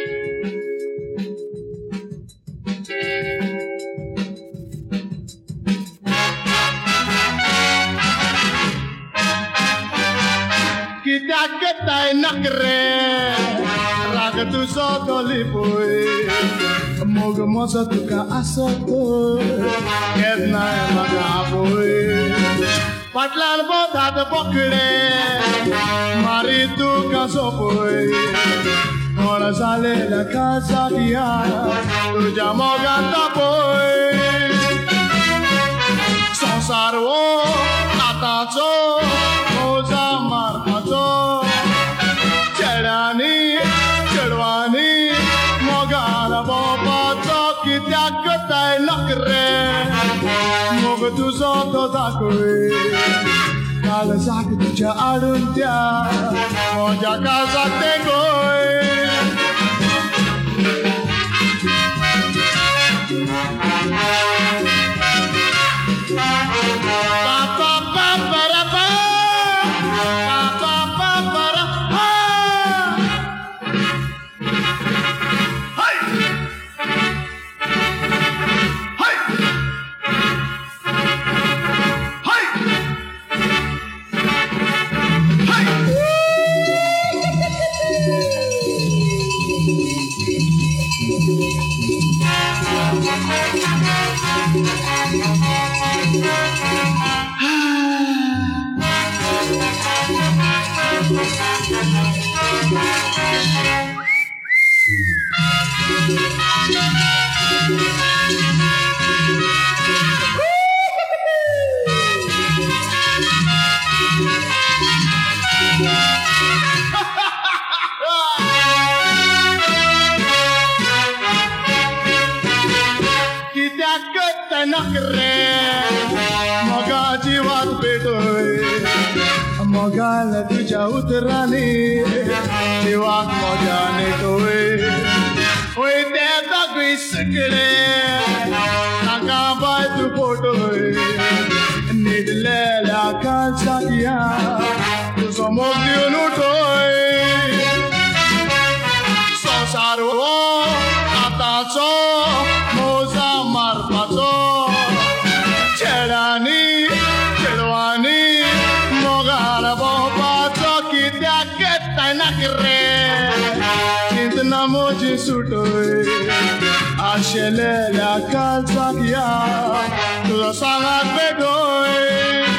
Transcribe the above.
Kitak tay nakre rag tu soto lipoi mog mosa tu ka asoto ketna magapoi patlan bodat pokde mari tu ka sopoi ora sale la casa dia tu jamo gata poi sansaro atacho moza mar चढ़वानी मोगाला बाबा चौकी त्याग ताय नकरे मोग तुझो तो दाखवे काल साक तुझ्या आडून त्या माझ्या कासात ते गोय मगा जीवात पेटोय मगाला तुझ्या उतराने जीवात मजा नेटोय होय त्या दागवी सगळे नाका बाय तू पोटोय निडलेल्या काळजात तुझो मोग दिवन उठोय संसार हो आताचो मोजा मारपाचो चढ़वानी मोगाला बाबाचो कित्याक घेताय नाकरे चिंतना मोजी सुटोय आशेलेल्या काळजाक तुझो सांगात पेटोय